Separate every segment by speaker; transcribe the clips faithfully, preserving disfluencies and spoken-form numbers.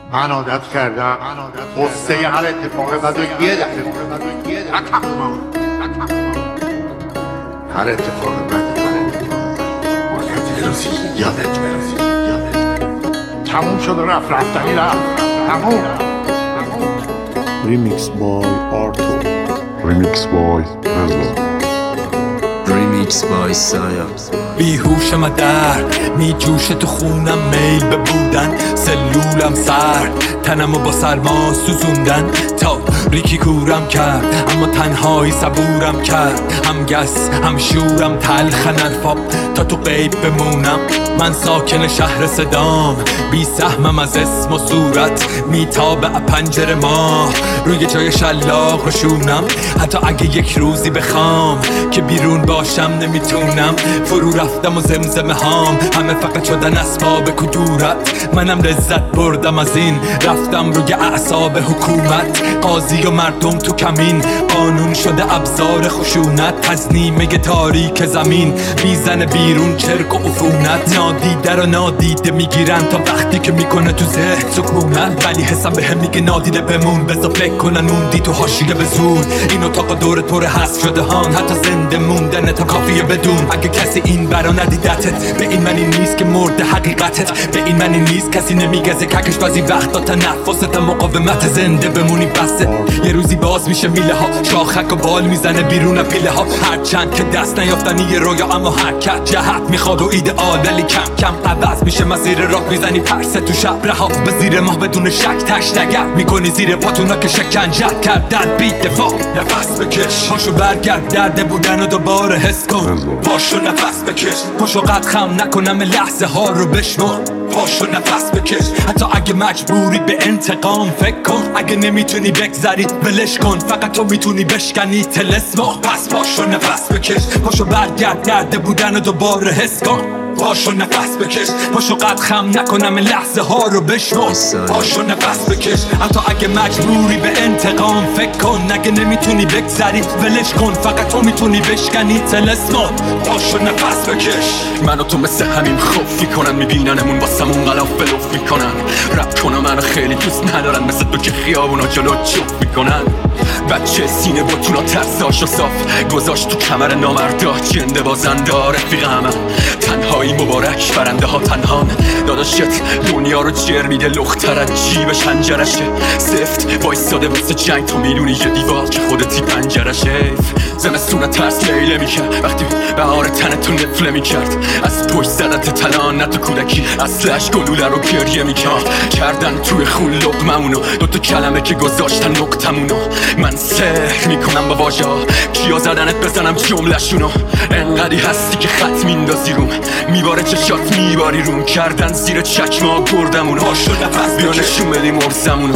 Speaker 1: من عادت کردم قصه هر اتفاق بد و یه دفعه نتمام هر اتفاق بد باید برسی یادت برسی تموم شد و رفت رفتنی رفت تموم
Speaker 2: Remix by Arto.
Speaker 3: Remix by Rezo.
Speaker 4: Remix by Saya.
Speaker 5: بیهوشم درد می جوشه تو خونم، میل به بودن سلولم سرد، تنمو با سرما سوزوندن تا ریکی کورم کرد، اما تنهایی صبورم کرد، هم گس هم شورم تلخن الفاب تا تو غیب بمونم. من ساکن شهر صدام، بی سهمم از اسم و صورت، میتابه پنجره ماه روی جای شلاق و شونم. حتی اگه یک روزی بخوام که بیرون باشم نمیتونم، فرو رفتم و زمزمه هام همه فقط شدن اسباب کدورت. منم لذت بردم از این، رفتم روی اعصاب حکومت، قاضی و مردم تو کمین، قانون شده ابزار خشونت. از نیمه تاریک زمین میزنه بیرون چرک و عفونت، نادیده رو نادیده میگیرن تا وقتی که میکنه تو ذهن سکونت. ولی حسم به هم میگه نادیده بمون، بذار فکر کنن موندی تو حاشیه به زود. این اتاق دور پر حذف شده هان، حتی زنده موندن تا کافیه بدون. اگه کسی این برا ندیدتت، به این معنی نیست که مرد حقیقتت، به این معنی نیست کسی نمیگزه ککش بازی وقتا تنفست مقاومت، زنده بمونی بسه. یه روزی باز میشه میله ها، شاخک و بال میزنه بیرون پیله ها، هرچند که دست نیافتنی یه رویا اما حرکت جهت میخواد و ایدئال، ولی کم کم عوض میشه مسیر راه. میزنی پرسه تو شب رها به زیر ماه بدون شک، تش نگرد میکنی زیر پاتونا که شکنجت کردن. بی دفاع نفس بکش، پاشو برگرد درد بودن و دوباره حس کن. پاشو نفس بکش، پاشو قد خم نکنم لحظه ها رو بشمار. پاشو نفس بکش، حتی اگه مجبوری به انتقام فکر کن. اگه نمیتونی بگذری ولش کن، فقط تو میتونی بشکنی تلسما. پس پاشو نفس بکش، پاشو برگرد درد بودن و دوباره حس کن. پاشو نفس بکش، پاشو قد خم نکنم لحظه ها رو بشمار. پاشو نفس بکش، حتی اگه مجبوری به انتقام فکر کن. اگه نمیتونی بگذری ولش کن، فقط تو میتونی بشکنی تلسما. پاشو نفس بکش.
Speaker 6: منو تو مثل همین خوف میکنن، میبیننمون واسمون غلاف بلوف میکنن. رپ کنم منو خیلی دوست ندارن، مثل تو که خیابونا جلو چوب میکنن. بچه سینه با تونا ترساشو صاف گذاشت تو کمر نامردا، جنده بازنده رفیقم تنهایی مبارک، برنده ها تنهان. داداشت دنیا رو جر میده، لختر از جیبش هنجرشه سفت وایستاده واسه جنگ. تو میدونی یه دیوار که خودتی پنجرشه. زمستون ترس لیله میکرد وقتی بهار تن تو نفله میکرد، از پشت زدت تلانت و کودکی اصلش گلوله رو گریه میکرد. کردن توی خون لقممونو، دوتا کلمه که گذاشتن نقطمونو. من سحر میکنم با واژه ها، کیا زدنت بزنم جمله‌شونو. انقدی هستی که خط میندازی روم، میباره چشات میباری روم. کردن زیر چکما گردمونو، پاشو نفس بیا نشون بدیم مرزمونو.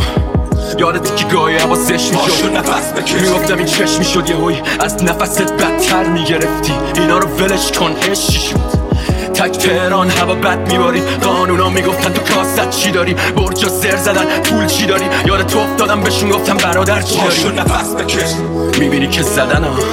Speaker 6: یادتی که گاهی عواسش میشد،
Speaker 5: پاشو نفس بکش.
Speaker 6: میگفتم این چشم میشد یه هوی از نفست بدتر میگرفتی. اینا رو ولش کن عشقی شد. تک تهران هوا بد میباری، قانونا میگفتن تو کاست چی داری. برجا سر زدن پول چی داری، یاد تو افتادم بهشون گفتم برادر چی داری.
Speaker 5: پاشو نفس بکش.
Speaker 6: میبینی که زدن ها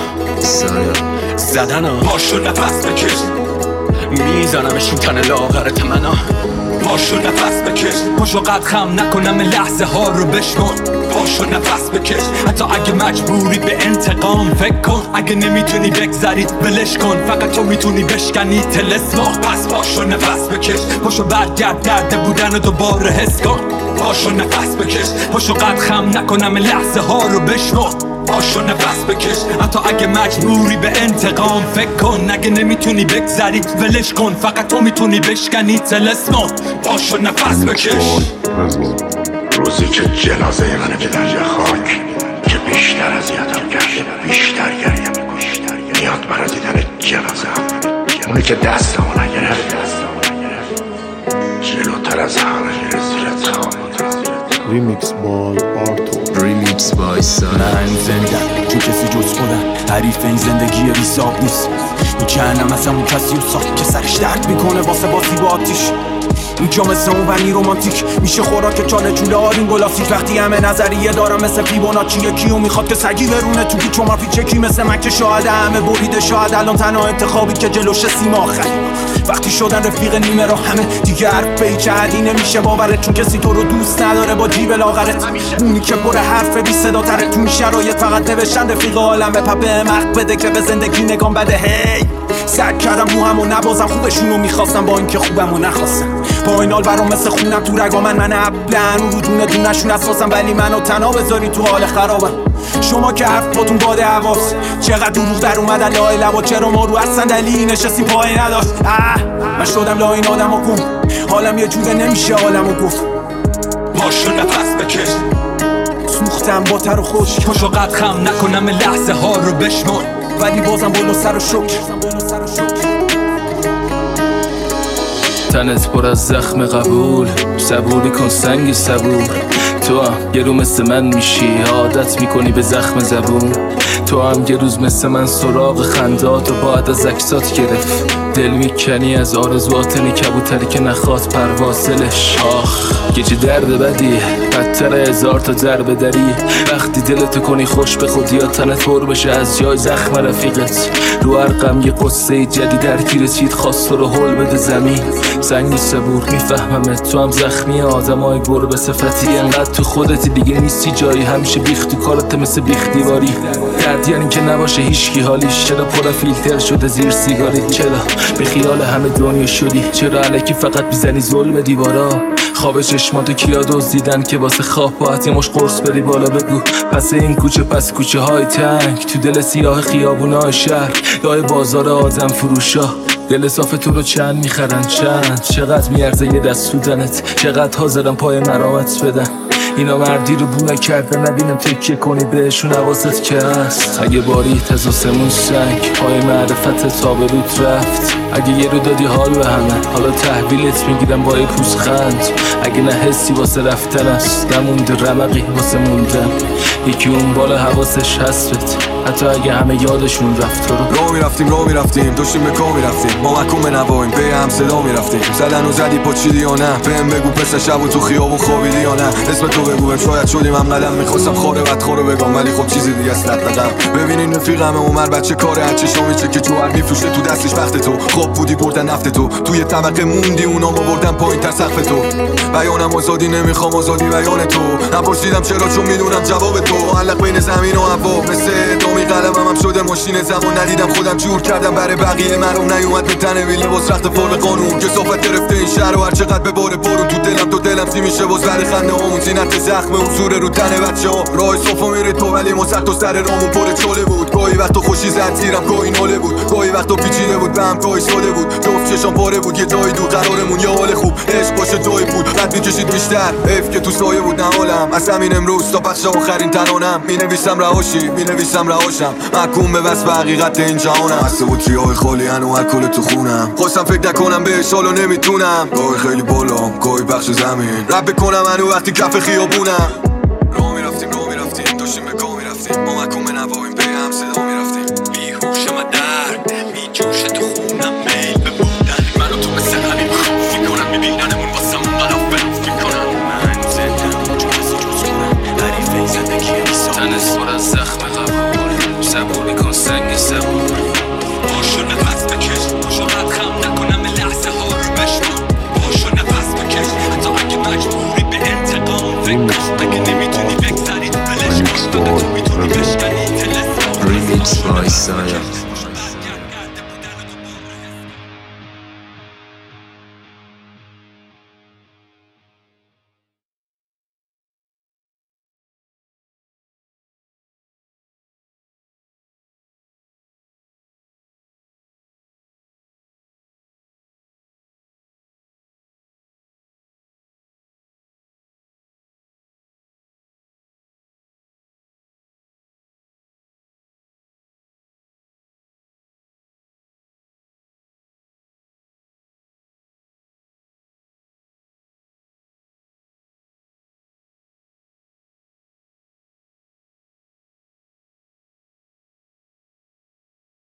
Speaker 6: زدن ها،
Speaker 5: پاشو نفس بکش.
Speaker 6: میزنمشون تن لاغر تمنا.
Speaker 5: پاشو نفس بکش، پاشو قد خم نکنم لحظه ها رو بشمار. پاشو نفس بکش، حتی اگه مجبوری به انتقام فکر کن. اگه نمیتونی بگذری ولش کن، فقط تو میتونی بشکنی تلسما. پس پاشو نفس بکش، پاشو برگرد درد بودن و دوباره حس کن. پاشو نفس بکش، پاشو قد خم نکنم لحظه ها رو بشمار. پاشو نفس بکش، حتی اگه مجبوری به انتقام فکر کن. اگه نمیتونی بگذری ولش کن، فقط تو میتونی بشکنی تلسما. پاشو نفس بکش.
Speaker 1: روزی که جنازه منه که در یه خاک، که بیشتر اذیتم کرده بیشتر گریه میکنم. میاد برا دیدن جنازه هم، اونی که دستمو نگرفت جلوتر از همه میره زیر تابوت.
Speaker 2: Remix by Arto.
Speaker 4: Remix by Saya.
Speaker 7: من زندم چون کسی جز خودم، حریف این زندگی بی حساب نیست. این جهنم از همون کسی رو ساخت که سرش درد میکنه واسه باسی با آتیش. اینجا مثل اون ونی رومانتیک میشه خوراک چاله چوله آرین گلاسیک. وقتی همه نظریه دارم مثل فیبوناچی، یکیو میخواد که سگی برونه تو پیچ و ما پیچکی مثل من که شاید همه بریده، شاید الان تنها انتخابی که جلوش سیما خرید. وقتی شدن رفیق نیمه رو همه دیگه حرف بیچهدی نمیشه باورت، چون کسی تو رو دوست نداره با جیب لاغرت. اونی که پر حرف بی صدا تره تو این شرایط فقط نوشتن رفیق عالم به پپه مخ بده که به زندگی نگام بده. هی سعی کردم موهمو نبازم، خوبشونو میخواستم با اینکه خوبمو نخواستم. با این حال برام مثل خونم تو رگا من من ابلن اون رو دونه دونشون اساسم، ولی منو تنها بذاری تو حال خرابم. شما که حرفاتون باده حواس چقدر دروغ در اومدن لای لبا، چرا ما رو از صندلی نشستیم پای نداشت. اه من شدم لای این آدم و کن حالم یه جوره نمیشه حالمو گفت.
Speaker 5: باشو نفس بکش
Speaker 7: سوختم با تر و خوش
Speaker 5: پاشو قد خم نکنم لحظه ها رو بشمار،
Speaker 7: ولی بازم بلو سر و شکر.
Speaker 4: تنت پر از زخم قبول، صبوری کن سنگی صبور. تو هم یه رو مثل من میشی، عادت میکنی به زخم زبون. تو هم یه روز مثل من سراغ خندات و باید از عکسات گرفت. دل میکنی از آرزواتنی کبوتری که نخواد پروازلش. آخ گیجی درد بدی بدتر هزار تا درب دری. وقتی دلتو کنی خوش به خودی یا تنت پر بشه از جای زخم رفیقت. رو هر غم یه قصه جدید درگیر چید خواست تو رو هل بده زمین. سنگی صبور میفهممت تو هم زخمی آدم های گربه صفتی. انقدر تو خودت دیگه نیستی جایی، همیشه بیخ تو کارت مثل بیخ دیواری. درد یعنی که نباشه هیچکی حالیش، چرا پر فیلتر شده زیر سیگاری؟ چرا به خیال همه دنیا شدی؟ چرا الکی فقط میزنی ظلم دیوارا؟ خواب چشماتو کیا دزدیدن که واسه خواب باید یه مش قرص بری بالا؟ بگو پس این کوچه پس کوچه های تنگ تو دل سیاه خیابونای شهر، یا بازار آدم فروشا. دل صاف تو رو چند میخرن چند؟ چقدر میارزه یه دست سودنت؟ چقدر حاضرن پای مرامت بدن؟ اینا مردی رو بونه کردن نبینم تکیه کنی بهشون حواست که هست. اگه باری تز و سمون سنگ پای معرفت تا به رود رفت. اگه یه رو دادی حال به همه حالا تحویلت میگیرم با یه پوزخند. اگه نه حسی واسه رفتن است نمونده رمقی واسه موندن. یکی اون بالا حواسش هستت حتی اگه همه یادشون رفت. تو رو
Speaker 8: رو میرفتیم رو میرفتیم داشتیم به کار میرفتیم، ما مکون به نوایم به هم صدا میرفتیم. زدن و زدی پا چیدی یا نه؟ بهم بگو پس شب و تو خیابون خوابیدی یا نه؟ اسم تو بگو شاید شدیم هم قدم میخواستم خاره بدخوره بگم، ولی خب چیزی دیگه است دقم. ببینین رفیقم عمر بچه کاره هرچه شامیچه که جوهر میفروشه تو دستش وقت تو. خواب بودی بردن نفت تو توی طبقه موندی اونا ما بردن پایین تر سقف تو. بیانم آزادی نمیخوام آزادی بیان تو. نپرسیدم چرا چون میدونم جواب تو. معلق بین زمین و هوا مثل ادامی قلمم هم شده ماشین زمان. ندیدم خودم جور کردم برای بقیه مرام نیومد به تنه ویلی باز رخت فرق قانون. کثافت گرفته این شهر و هر چقدر به بار بارون تو دلم تو دلم سی میشه باز برای خنده هامون. زینت زخم حضور رو تن بچه ها. راه صفا میره تو ولی ما سر تو سر رامون پر چاله بود. گاهی وقتا خوشی زد زیرم گاهی ناله بود. گاهی وقتا پیچیده بود به هم گاهی ساده بود. جفت چشام پاره بود یه جایی دور قرارمون یه حال خوب عشق باشه جایی بود. قد میکشید بیشتر حیف که تو سایه بود نهالم. از همین امروز تا پخش آخرین ترانم مینویسم رهاشی مینویسم رهاشم. محکوم به وصف حقیقت این جهانم. هسته بود ریای خالی هنو الکل تو خونم. خواستم فکر نکنم بهش حالا نمیتونم. گاهی خیلی بالا گاهی بخش زمین رب بکنم هنو وقتی کف خیابونم. راه میرفتیم راه میرفتیم داشتیم به کار میرفتیم، ما محکوم به نوایم به هم صدا میرفتیم.
Speaker 5: بیهوشم از درد میجوشه تو خونم میل به بودن. منو تو مثل همین خوف میکنم میبیننمون واسمون غلاف بلوف میکنن. من زندم چون کسی جز کنم حریفه زندگی نیستم.
Speaker 4: تنت پر از زخم قبول، صبوری کن سنگی صبور.
Speaker 5: باشو نفس بکش باشو قد خم نکنم لحظه ها رو بشمار. باشو نفس بکش حتی اگه مجبوری به انتقام فکر کن. اگه نمیتونی بگذری تو بلش کن. اگه تو میتونی بشکنی تلسم.
Speaker 4: Remix by Saya.